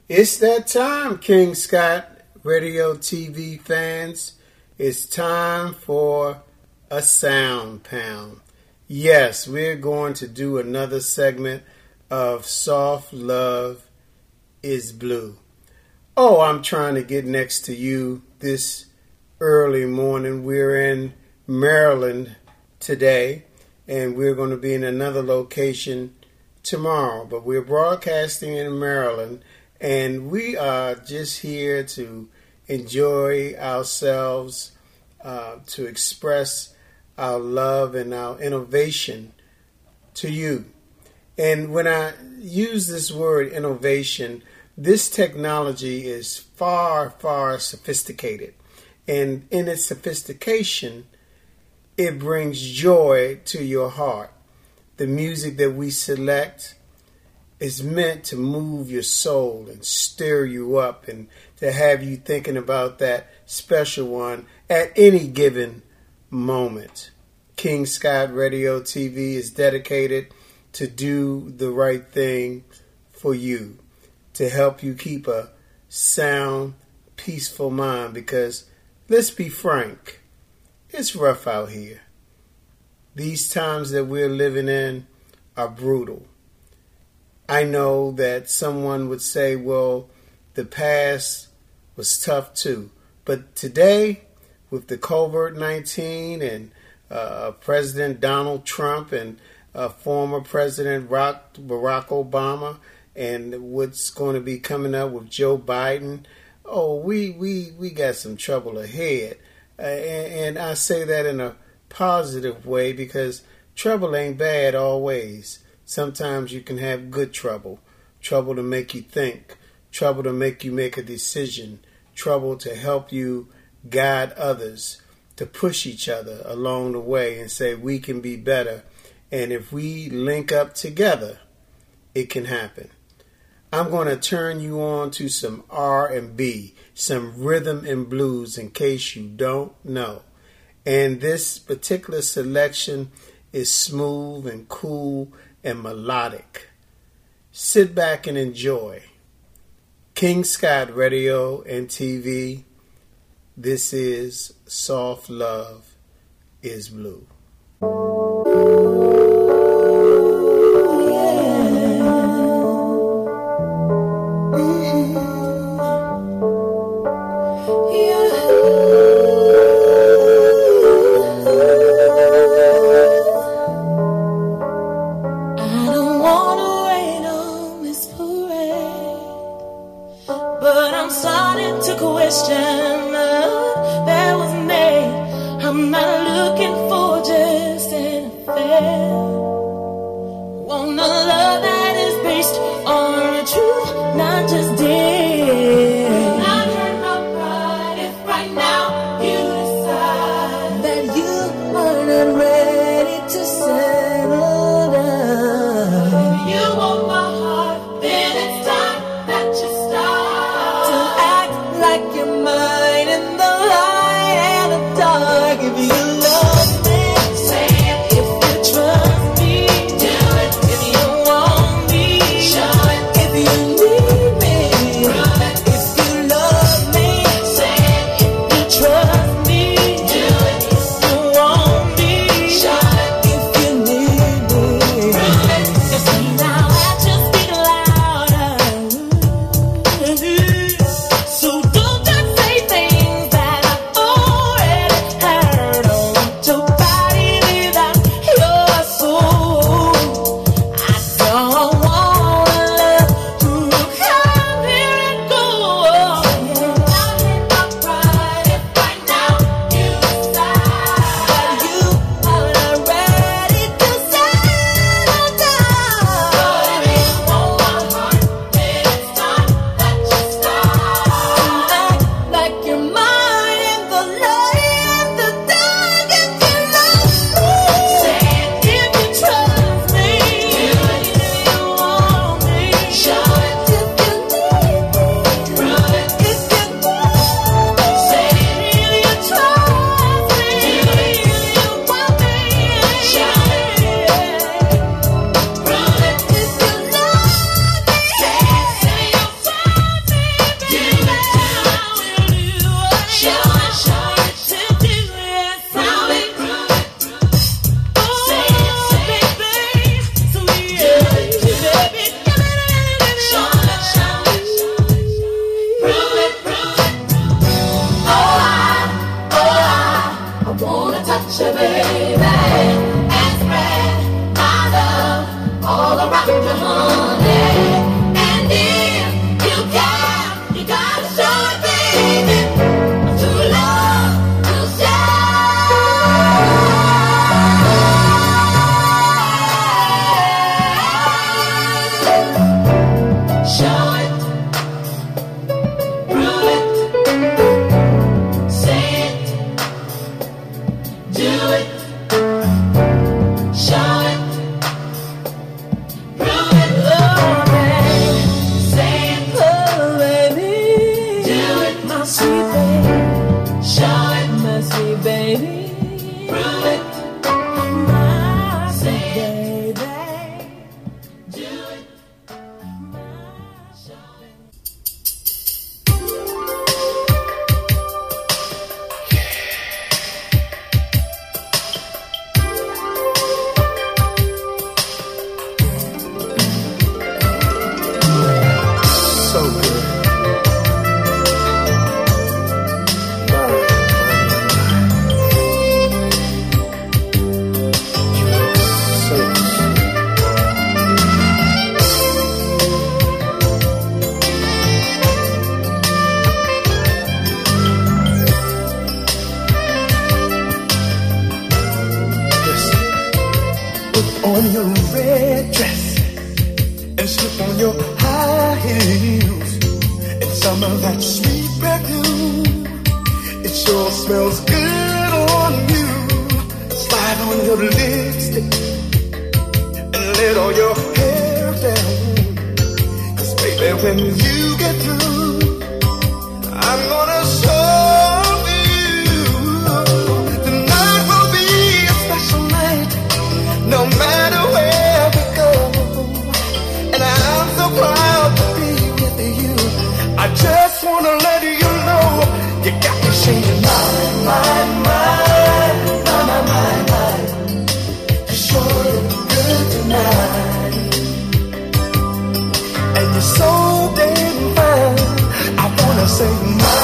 It's that time, King Scott Radio TV fans. It's time for a sound pound. Yes, we're going to do another segment of Soft Love is Blue. Oh, I'm trying to get next to you this early morning. We're in Maryland today, and we're going to be in another location tomorrow. But we're broadcasting in Maryland, and we are just here to enjoy ourselves, to express our love and our innovation to you. And when I use this word innovation, this technology is far, far sophisticated. And in its sophistication, it brings joy to your heart. The music that we select is meant to move your soul and stir you up and to have you thinking about that special one at any given moment. King Scott Radio TV is dedicated to do the right thing for you, to help you keep a sound, peaceful mind, because let's be frank, it's rough out here. These times that we're living in are brutal. I know that someone would say, well, the past was tough too. But today, with the COVID-19 and President Donald Trump and former President Barack Obama and what's going to be coming up with Joe Biden, we got some trouble ahead. And I say that in a positive way because trouble ain't bad always. Sometimes you can have good trouble to make you think, trouble to make you make a decision, trouble to help you guide others, to push each other along the way and say we can be better. And if we link up together, it can happen. I'm going to turn you on to some R&B, some rhythm and blues in case you don't know. And this particular selection is smooth and cool and melodic. Sit back and enjoy. King Scott Radio and TV. This is Soft Love is Blue. If you need me your red dress and slip on your high heels and some of that sweet perfume. It sure smells good on you. Slide on your lipstick and let all your hair down. 'Cause baby, when you get through, I'm gonna show you. Tonight will be a special night, no matter where we go. And I'm so proud to be with you. I just wanna let you know, you got me singing my. You sure look good tonight, and you're so damn fine. I wanna say my.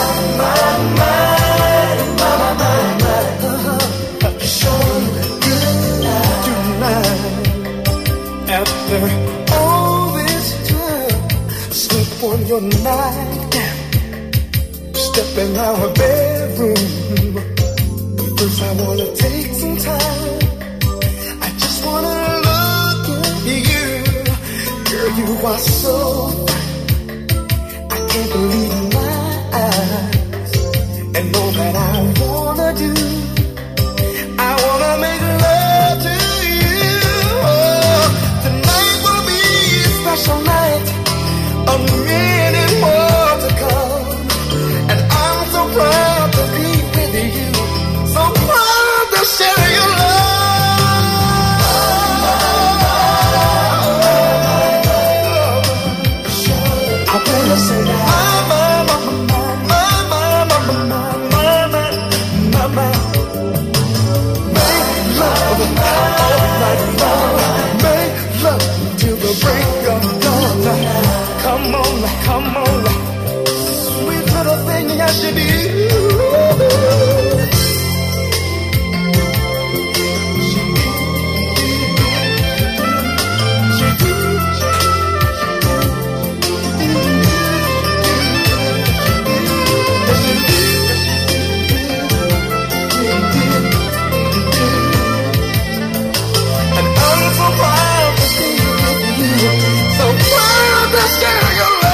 You sure look good tonight. After all this time, slip on your nightgown, step in our bedroom. First I wanna take some time, I just wanna look at you. Girl, you are so fine, I can't believe my eyes. And all that I wanna do, I wanna make love to you. Oh, tonight will be a special night, a minute more to come. And I'm so proud to be with you, so proud to share your love. I wanna say mama. Make love all night long. Make love till the break of dawn. Come on, sweet little thing I should do. And I'm so proud to be with you, so proud to share your love.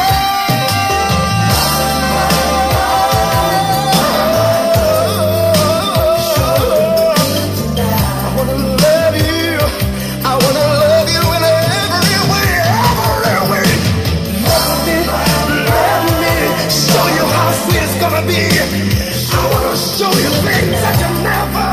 Show you things that you never,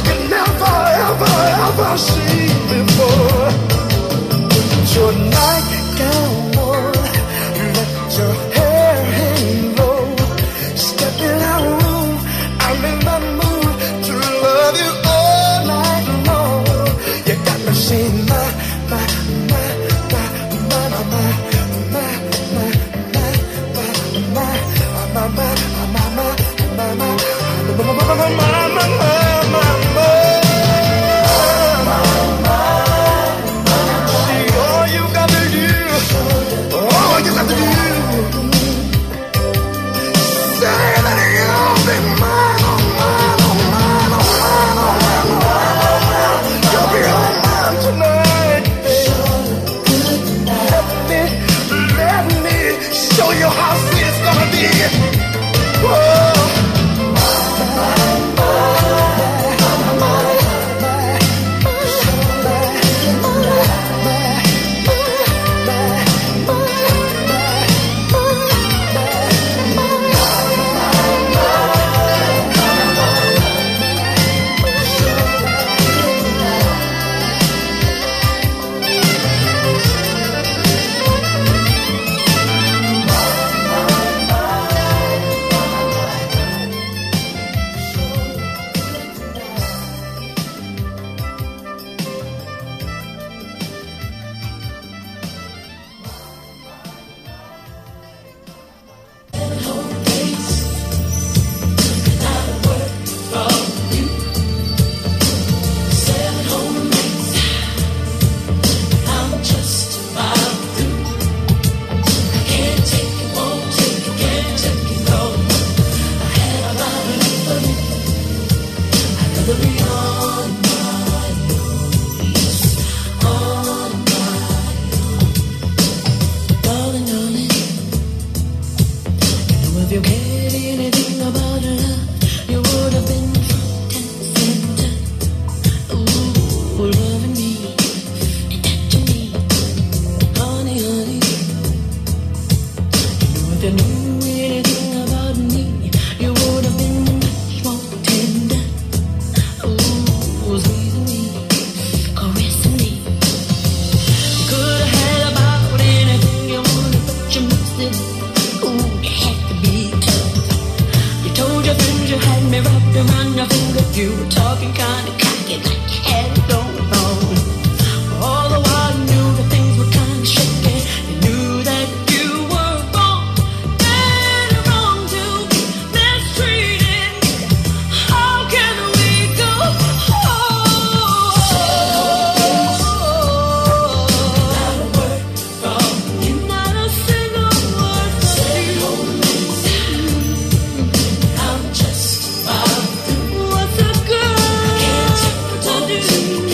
ever seen before. Put your nightgown on, let your hair hang low. Step in our room, I'm in the mood to love you all night long. You got me saying my. you cared anything about love, you would have been front and center. Ooh, loving me and touching me, honey, honey. If you knew anything about me, you would have been much more tender. Ooh, squeezing me, caressing me. You could have had about anything you wanted, but you missed it. Ooh, you had to be tough. You told your friends you had me wrapped around your finger. You were talking kind of cocky, like you had it going on. All the while you knew that things were kind of shaky. You knew that you were wrong and wrong to be mistreated. How can we go not a word from you, not a single word from you. I'm just about through. What's a girl to do?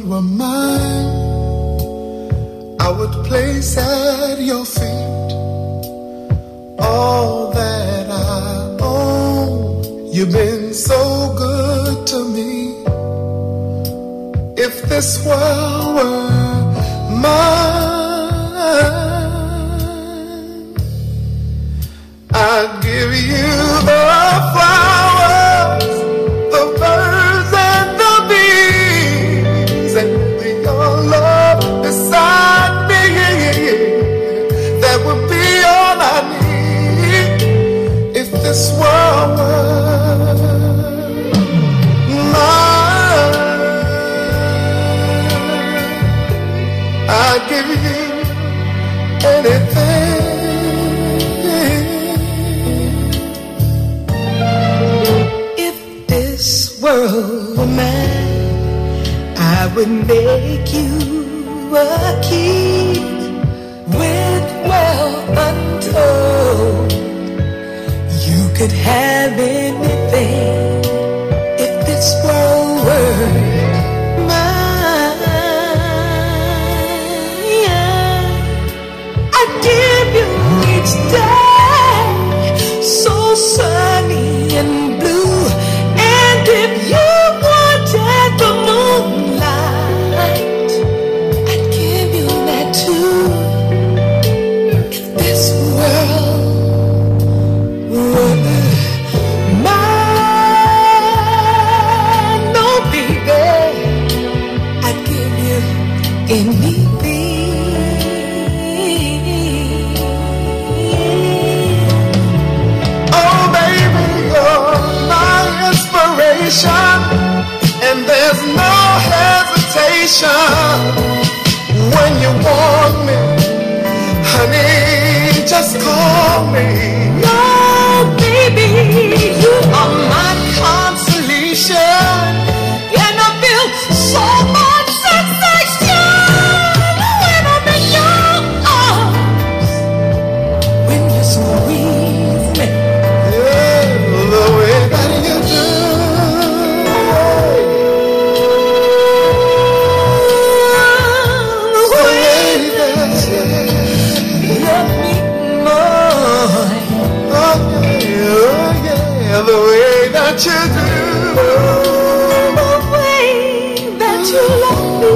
were mine, I would place at your feet all that I own. You've been so good to me. If this world were mine, I'd give you the flowers, the birds and the bees, and your love beside me. That would be all I need. If this world were mine, I'd give you anything. If this world were mine, I would make you a king with wealth untold. You could have anything if this world were mine. I'd give you each day so sunny and blue. And if you wanted the moonlight, I'd give you that too. If this world were mine, no baby, I'd give you anything. Oh baby, you're my inspiration, and there's no hesitation. When you want me, honey, just call me. No, baby, you are my consolation, and I feel so much sensation when I'm in your arms. When you squeeze me, yeah, the way that you do. The way that you do, the way that you love me.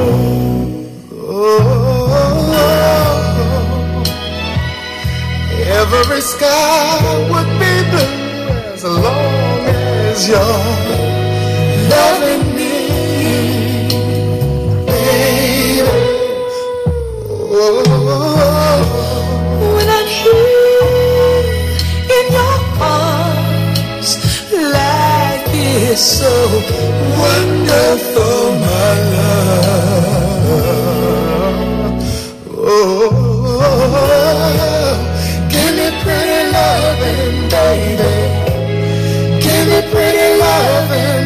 Oh, every sky would be blue as long as you're loving me, baby. Oh, when I'm here in your arms, life is so wonderful, my love. Oh, give me pretty loving, baby. Give me pretty loving.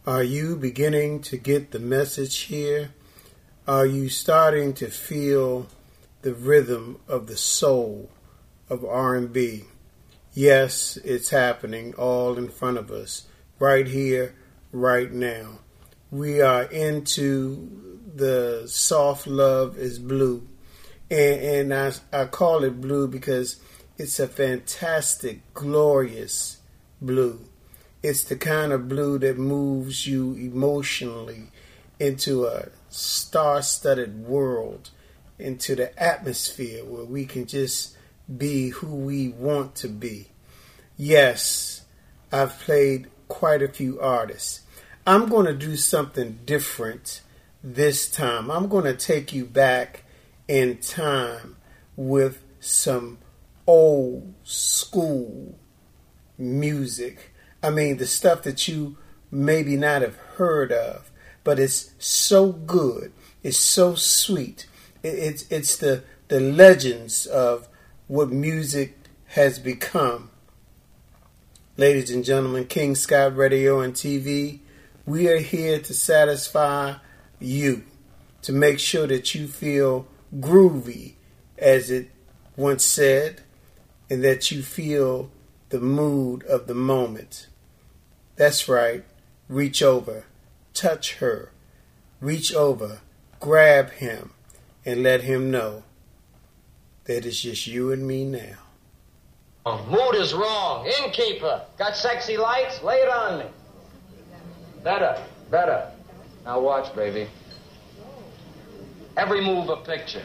Are you beginning to get the message here? Are you starting to feel the rhythm of the soul of R&B? Yes, it's happening all in front of us, right here, right now. We are into the Soft Love is Blue. And I call it blue because it's a fantastic, glorious blue. It's the kind of blue that moves you emotionally into a star-studded world, into the atmosphere where we can just be who we want to be. Yes, I've played quite a few artists. I'm going to do something different this time. I'm going to take you back in time with some old school music. I mean, the stuff that you maybe not have heard of, but it's so good. It's so sweet. It's the legends of what music has become. Ladies and gentlemen, King Scott Radio and TV, we are here to satisfy you, to make sure that you feel groovy, as it once said, and that you feel the mood of the moment. That's right. Reach over, touch her, reach over, grab him, and let him know that it's just you and me now. Mood is wrong. Innkeeper, got sexy lights? Lay it on me. Better. Now watch, baby. Every move a picture.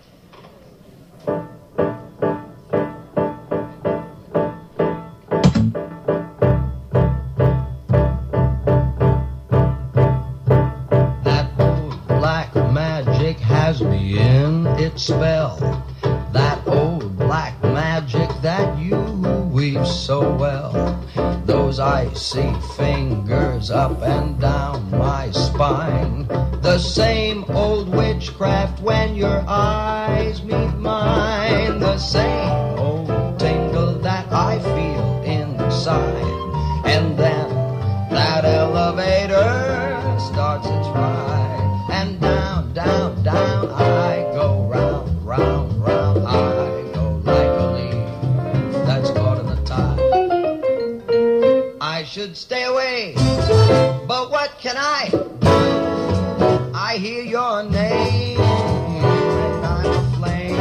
That old black magic has me in its spell. That old black magic that you weave so well. Those icy fingers up and down my spine. The same old witchcraft when your eyes meet mine. The same old tingle that I feel inside. And then that elevator starts its ride. And down, down, down I go, round, round, round I go, like a leaf that's caught in the tide. I should stay away, but what can I do? I hear your name, and I'm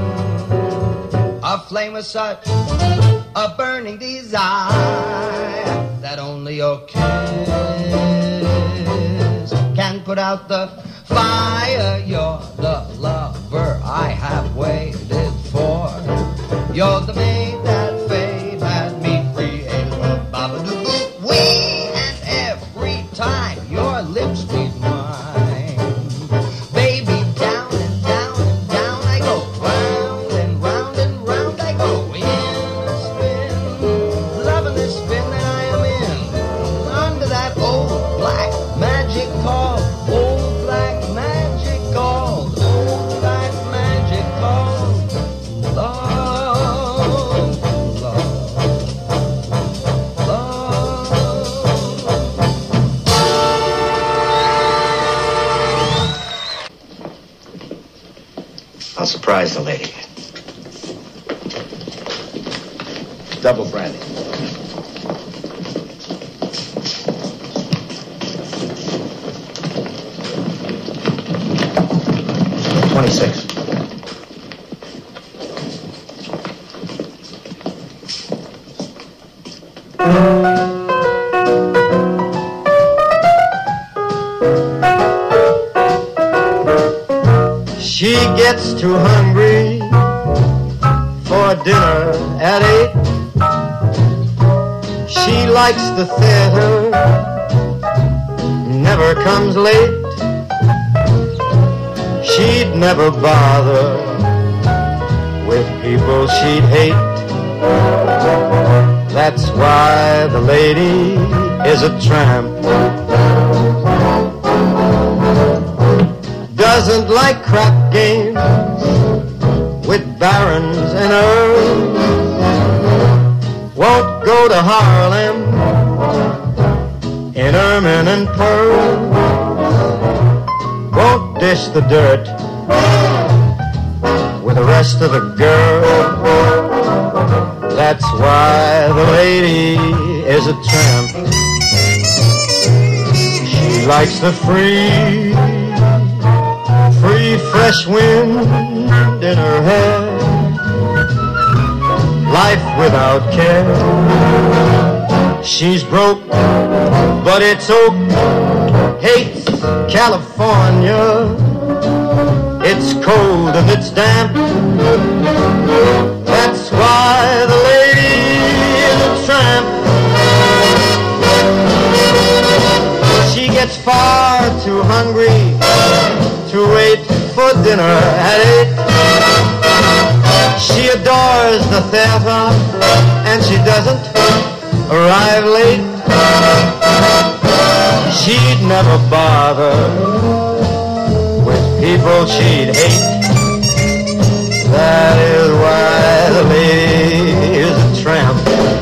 a flame of such a burning desire that only your kiss can put out the fire. You're the lover I have waited for. You're the maid that fate had me free. Wee, and every time your lips meet mine, baby, down and down and down I go, round and round and round I go, in a spin, loving this spin that I am in, under that old black magic called, old black magic called, old black magic called love. I'll surprise the lady. Double brandy. $26. She gets too hungry for dinner at 8. She likes the theater, never comes late. She'd never bother with people she'd hate. That's why the lady is a tramp. Doesn't like crap games with barons and earls. Won't go to Harlem in ermine and pearl, won't dish the dirt with the rest of the girl. That's why the lady is a tramp. She likes the free fresh wind in her hair, life without care. She's broke, but it's oak, hates California. It's cold and it's damp. That's why the lady is a tramp. She gets far too hungry to wait for dinner at 8. She adores the theater and she doesn't arrive late. She'd never bother with people she'd hate. That is why the lady is a tramp.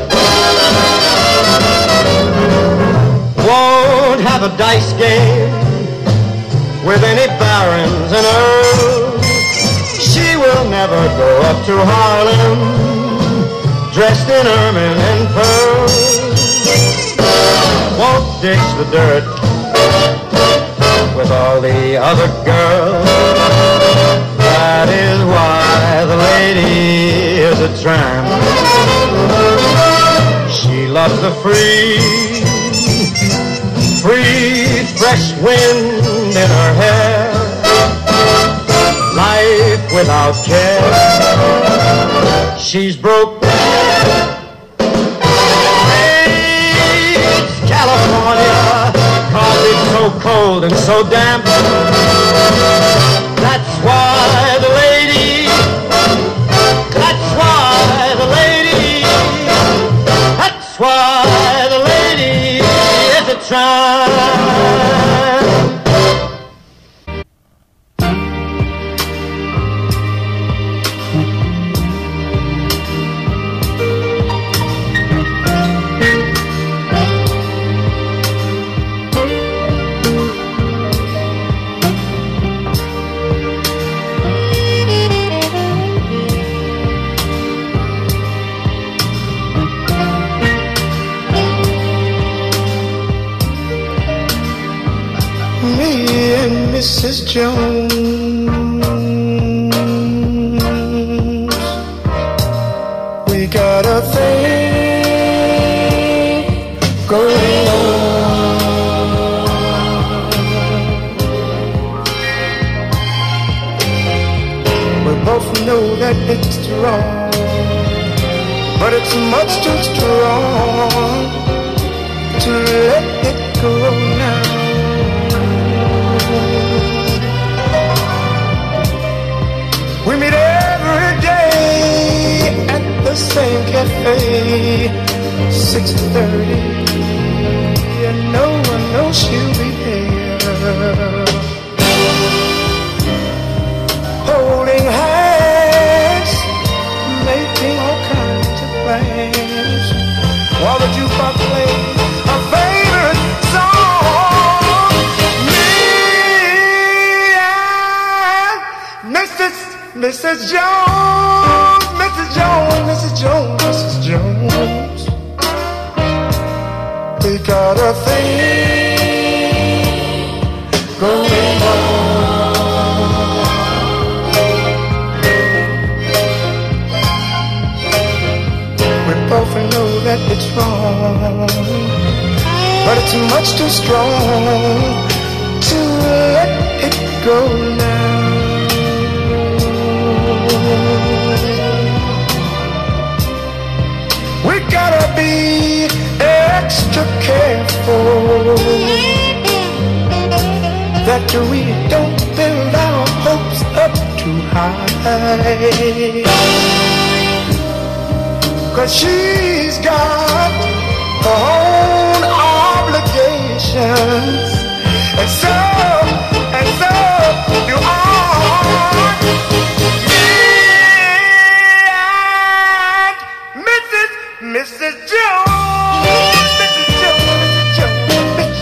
Won't have a dice game with any barons and earls. She will never go up to Harlem dressed in ermine and pearls. Won't dish the dirt with all the other girls. That is why the lady is a tramp. She loves the free fresh wind in her hair, life without care. She's broke, hates California, 'cause it's so cold and so damp. That's why the lady, that's why the lady, that's why the lady is a tramp. Mrs. Jones, we got a thing going on. We both know that it's wrong, but it's much too strong to let it go now. We meet every day at the same cafe, 6:30, and no one knows she'll be there. Holding hands, making all kinds of plans, while the jukebox plays a favorite song. Me and Mrs. Jones, Mrs. Jones, Mrs. Jones, Mrs. Jones, we got a thing going on. We both know that it's wrong, but it's much too strong to let it go now. We gotta be extra careful that we don't build our hopes up too high, 'cause she's got her own obligations, and so do I. Mrs. Jones, Mrs. Jones, Mrs. Jones, Mrs.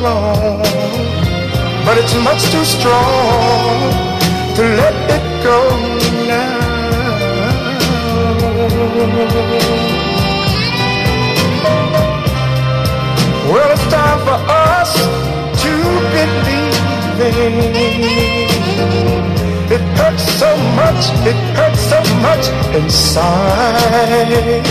long, but it's much too strong to let it go now. Well, it's time for us to believe. It hurts so much inside.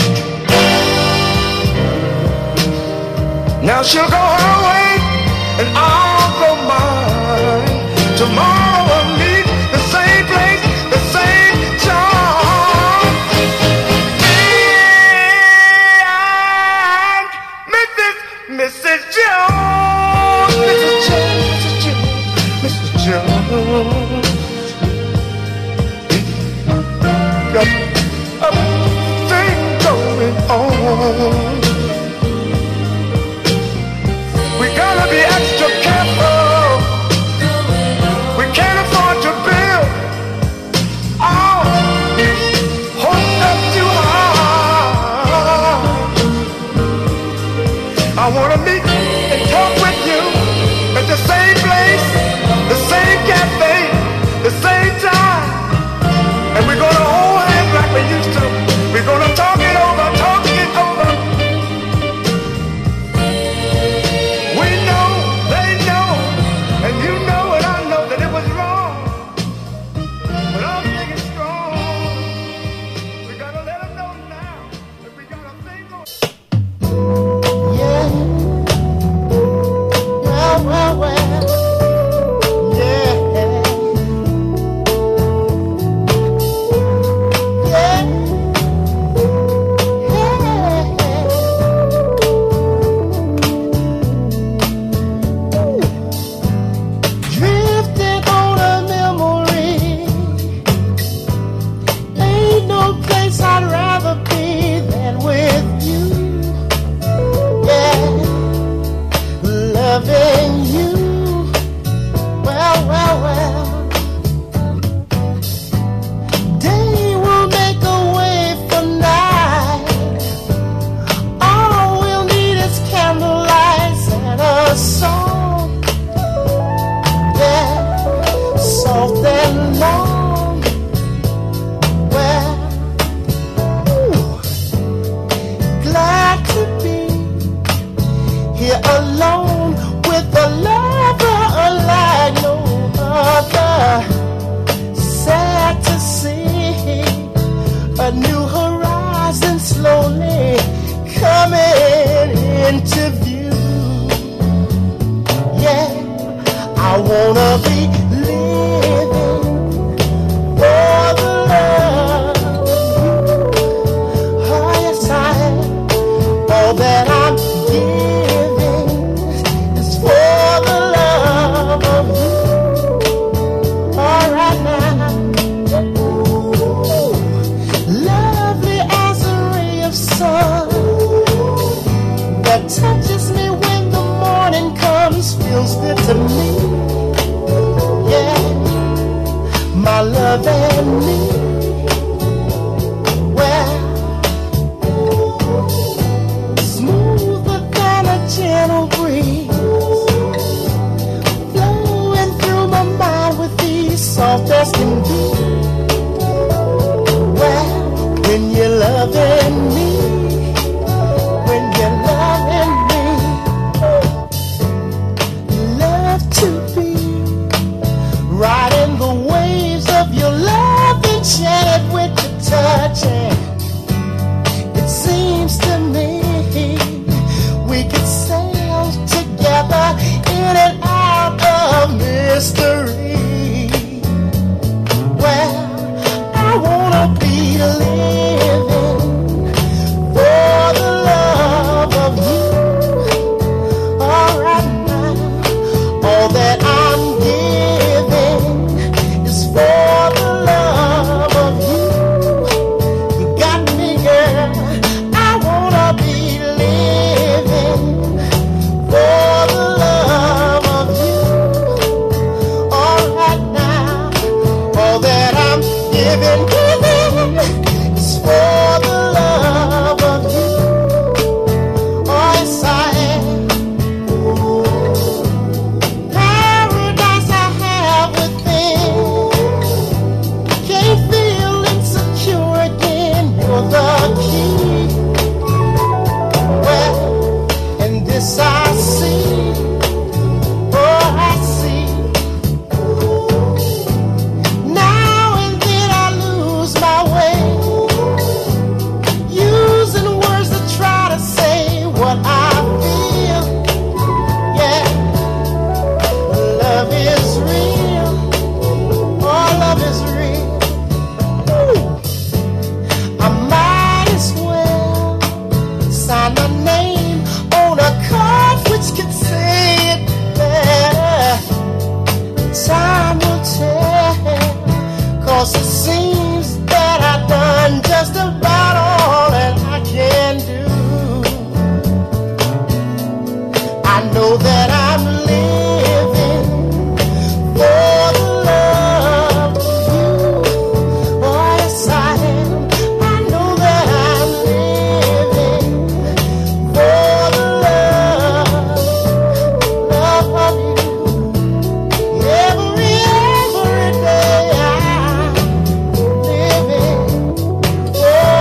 Now she'll go her way and I'll go mine. Tomorrow we'll meet the same place, the same time. And Mrs. Jones, Mrs. Jones, got a thing going on. We gotta be extra careful. We can't afford to build our hopes up too high. I wanna meet and talk with you at the same place, the same cafe, the same time. And we're gonna hold hands like we used to. We're gonna talk it over. We know, they know, and you know and I know that it was wrong. But I'm thinking strong. We gotta let them know now that we got a thing going. Yeah. Well. Yeah. Drifting on a memory. Ain't no place I'd rather be than with you. Yeah, loving you. Well. Day will make a way for night. All we'll need is candlelight and a song. Yeah, soft and long. Well, glad to be here alone with a lover like no other. Sad to see a new horizon slowly coming into view. Yeah, I wanna be living for the love of you. Oh yes, I am. All that I'm giving is for the love of you. All right now, ooh, lovely as a ray of sun that touches me when the morning comes, feels good to me. Yeah, my love and me. Well, smoother than a gentle breeze, flowing through my mind with ease, soft as can be. Well, when you're loving me, when you're loving me, love to be riding the waves of your love, enchanted with your touch. And it seems to me we could sail together in and out of mystery. Well, I wanna be living for the love of you. All right now, all that I'm giving is for the love of you. You got me, girl. I wanna be living for the love of you. All right now, all that I'm giving is for the love of you. Oh, yes, I am. Ooh. seems that I've done just about all that I can do. I know that I'm living for the love of you. Oh, yes, I am. I know that I'm living for the love of you. Every day I'm living for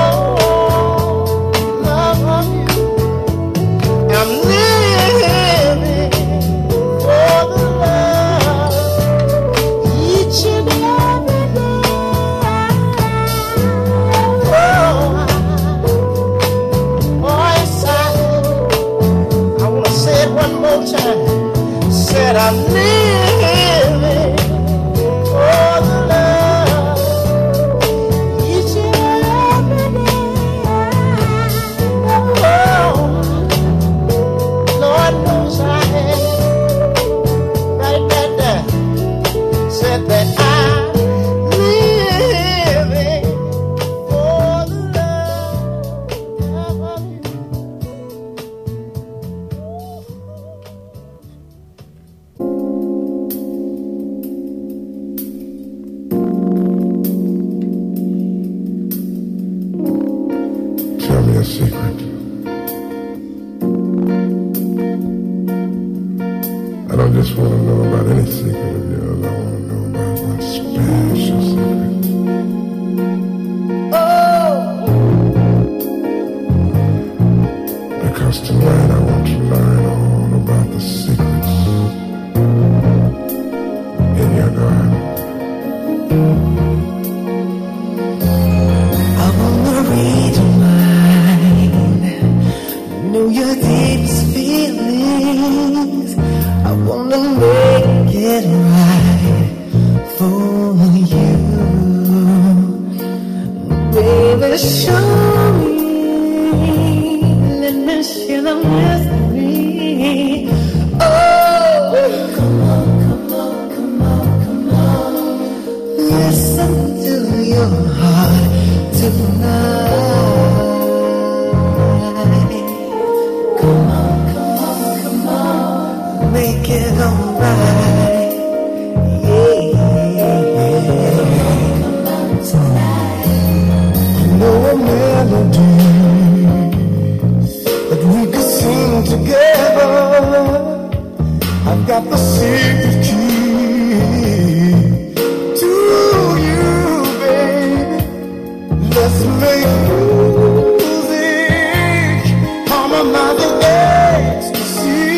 love of you. I'm living for the love each and every day. Oh, yes, I want to say it one more time. Said I'm living for the love each and every day. Oh, Lord knows I am. Write that down. Said that I'm living for the love of you. Tell me a secret. I don't just want to know about any secret of yours. I want to know about one special secret. Because tonight I want to learn all about the secrets in your garden. I wanna read your mind, know your deepest feelings. I wanna make it right for you. Baby, show me, let me share the mystery. Oh, come on, come on, come on, come on. Listen to your heart tonight. Come on, come on, come on. Make it alright. Yeah. Come on tonight. You know a melody that we could sing together. I've got the secret key to you, baby. Let's make music, harmonizing ecstasy.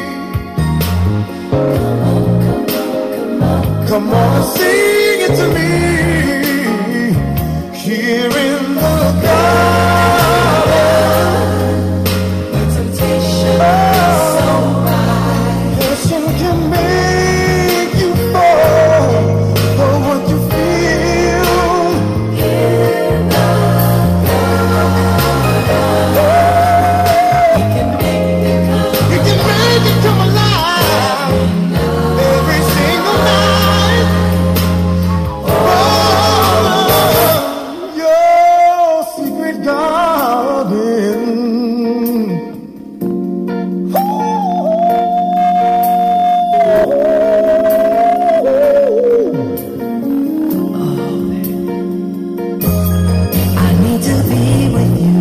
Come on, sing it to me. Here in the garden, The temptation is so right. passion can make you fall for what you feel. In the garden, you can make it come. You can make it come alive every single night. Oh, your secret garden. I need to be with you.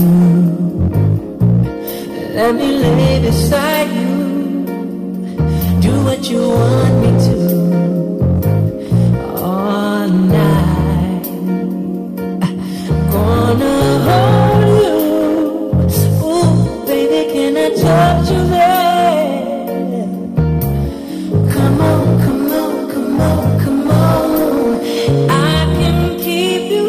Let me lay beside you. Do what you want me to. All night. Gonna hold you. Ooh, baby, can I touch you there? Come on, come on, come on, come on. I can keep you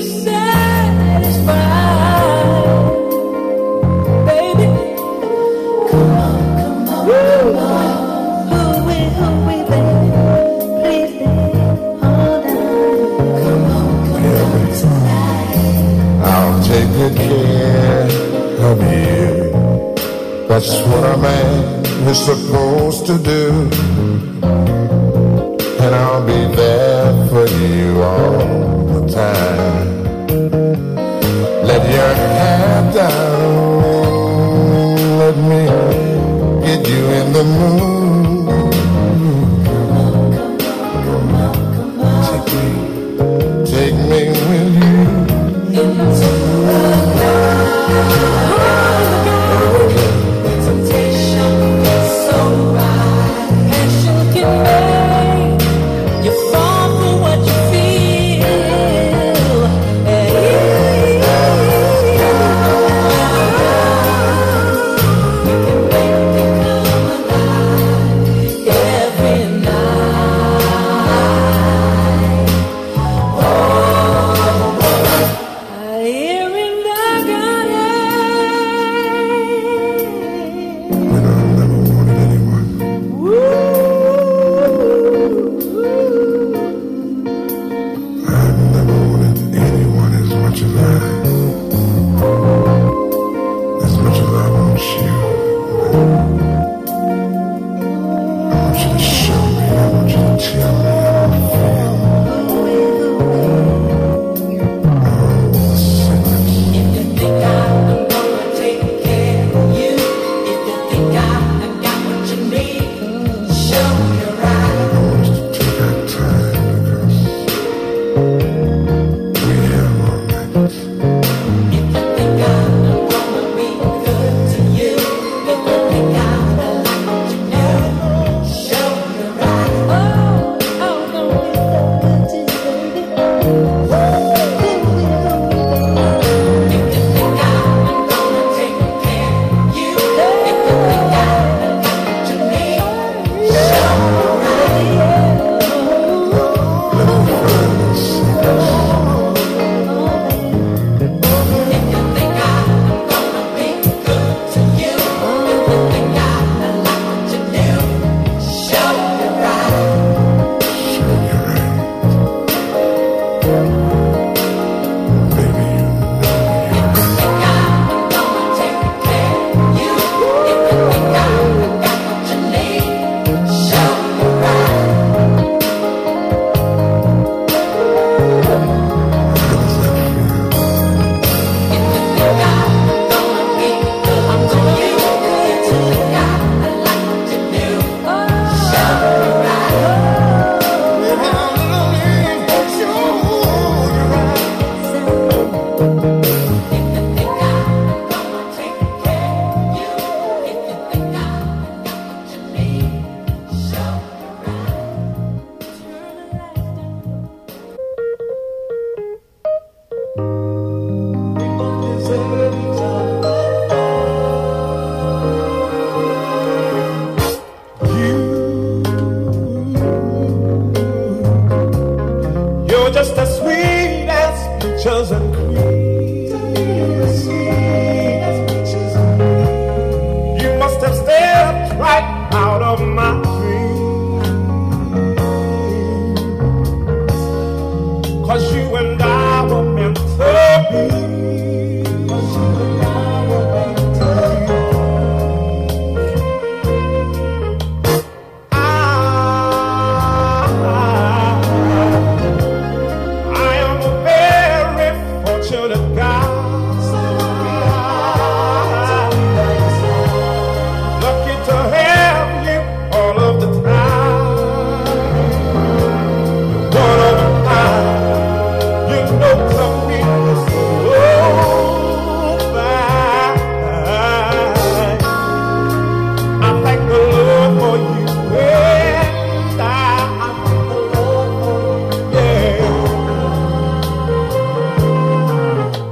satisfied, baby. Come on, come on, come on. Who we, baby? Please, baby, hold on. Come on, come on tonight. I'll take good care of you. That's what a man is supposed to do. And I'll be there for you all the time. Let your hair down. Let me get you in the mood. Take me with you. Temptation is so right. Passion can make you fall for what you feel. Every night. Hearing the But I've never wanted anyone. I've never wanted anyone as much as I want you. I want you to show me, I want you to tell me how I feel. All the secrets. If you think I'm gonna take care of you, if you think I got what you need, show me right. I want us to take our time because we have all night. If you think I'm gonna be good to you, if you think I like what you do, show me right. Oh, gonna be so good to you, baby. If you think I'm gonna take care of you, if you think I got what you need, show me right. Let me find those secrets. If you think I'm gonna be good to you, if you think I like what you do, show me right. Show me right. Baby, you know you're right. Think I'm gonna take care of you, if you think I got what you need, show me right. How does that feel? If you think I'm gonna be good to you, if you think I like what you do, show me right. If you think I'm gonna take care of you, if you think I got what you need, show me right. Turn the lights down. You're just as sweet as peaches and cream. You must have stepped right out of my dream. 'Cause you and I were meant to be. I am a very fortunate guy. Lucky to have you all of the time. One of a kind, you know, to me is so fine. I thank the Lord for you, and I thank the Lord for you, yeah.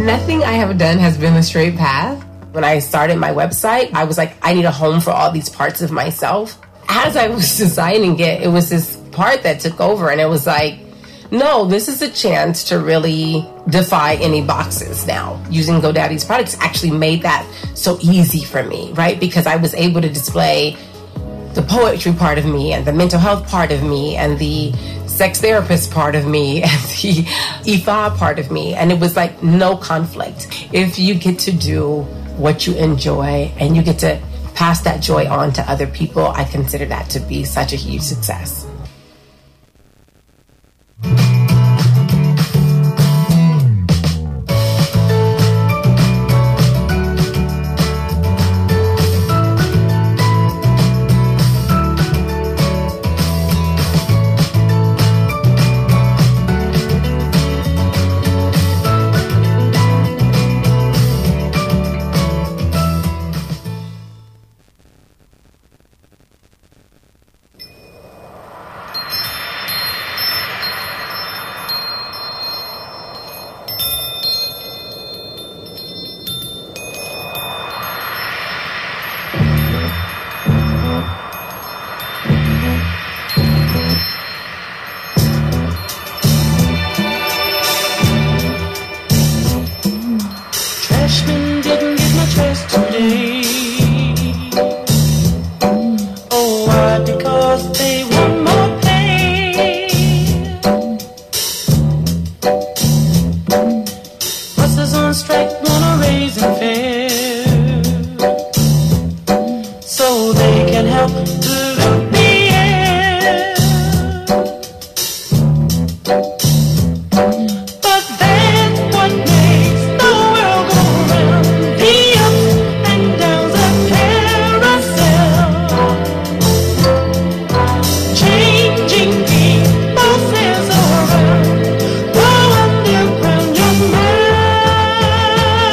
Nothing I have done has been a straight path. When I started my website, I was like, I need a home for all these parts of myself. As I was designing it, it was this part that took over, and it was like, no, this is a chance to really defy any boxes now. Using GoDaddy's products actually made that so easy for me, right? Because I was able to display the poetry part of me and the mental health part of me and the sex therapist part of me and the IFA part of me. And it was like no conflict. If you get to do what you enjoy and you get to pass that joy on to other people, I consider that to be such a huge success.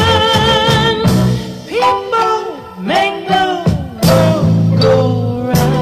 Make the world go round.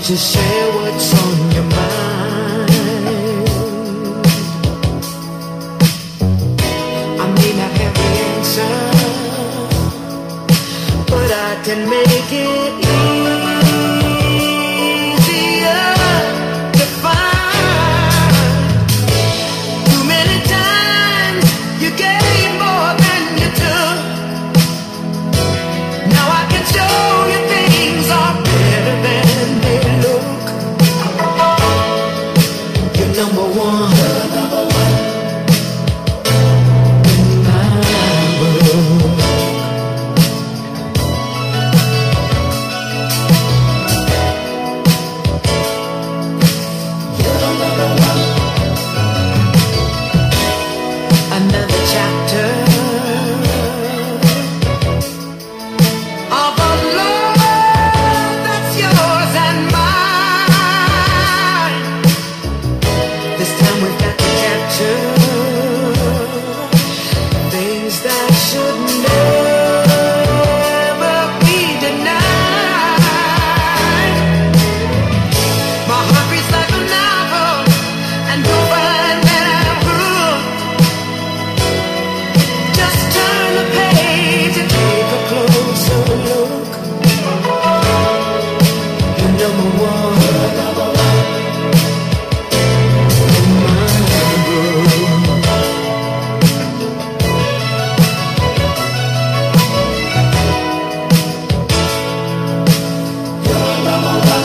to share what's on your mind. I may not have the answer, but I can make it easier to find. Too many times you gave more than you took. Now I can show you things are better than they look. You're number one. In my book. Another chapter of a love that's yours and mine. This time we've got to capture things that should never be denied. My heart beats like a novel, and you'll find that I'm hooked. Just turn the page and take a closer look. You're number one. In my book. You're number one.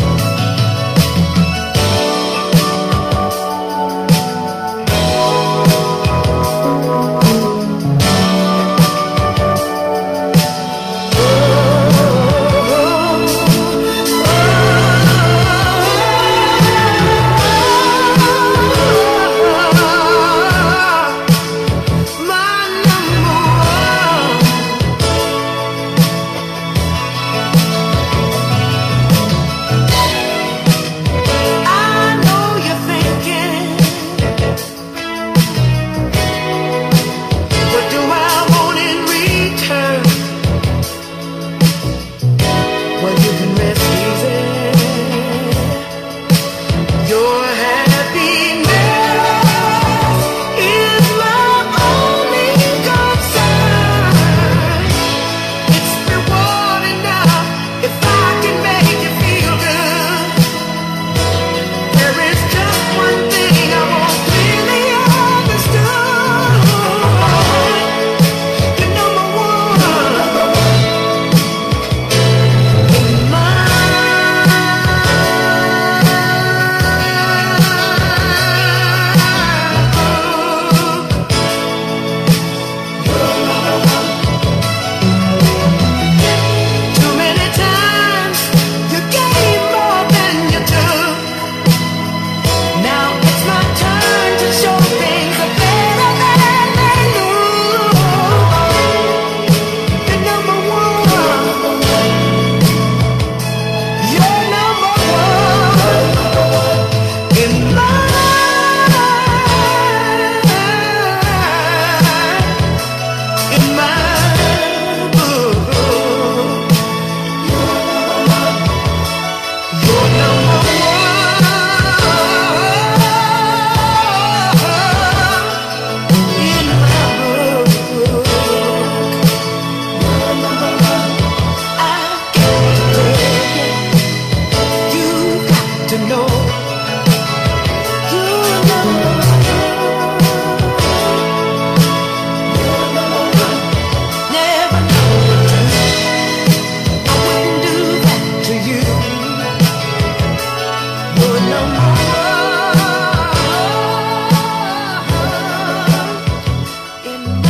My number one. I know you're thinking, what do I want in return? Well, you can rest easy. Your happiness is my only concern. It's rewarding now if I can make you feel good. There is just one thing I want clearly understood. You're number one. In my too many times you gave more than you took. Now it's my turn to show things are better than they look. You're number one. You're number one. In my book. You're number one. In my book. I can't break it. You got to know. You're number one. Never know the truth. I wouldn't do that to you. You're number one. In my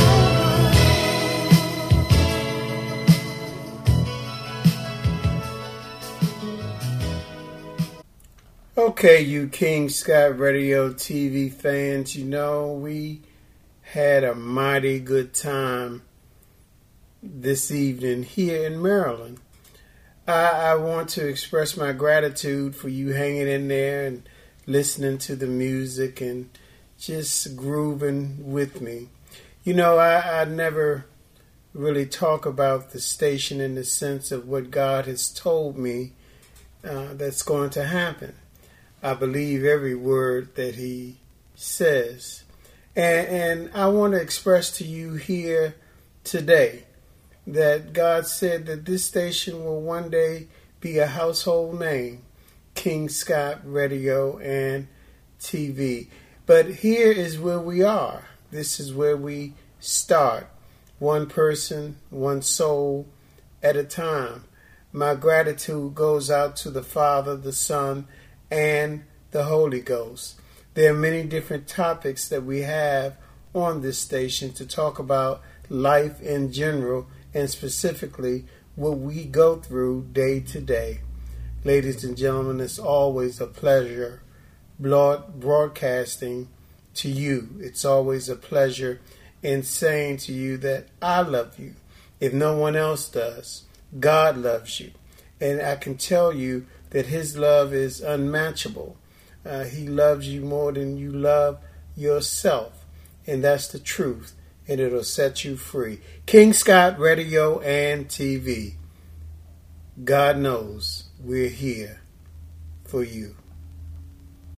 Okay, you King Scott Radio TV fans, you know, we had a mighty good time this evening here in Maryland. I want to express my gratitude for you hanging in there and listening to the music and just grooving with me. You know, I never really talk about the station in the sense of what God has told me that's going to happen. I believe every word that he says. And I want to express to you here today that God said that this station will one day be a household name, King Scott Radio and TV. But here is where we are. This is where we start. One person, one soul at a time. My gratitude goes out to the Father, the Son, and the Holy Ghost. There are many different topics that we have on this station to talk about life in general and specifically what we go through day to day. Ladies and gentlemen, it's always a pleasure broadcasting to you. It's always a pleasure in saying to you that I love you. If no one else does, God loves you. And I can tell you that his love is unmatchable. He loves you more than you love yourself. And that's the truth. And it'll set you free. King Scott Radio and TV. God knows we're here for you.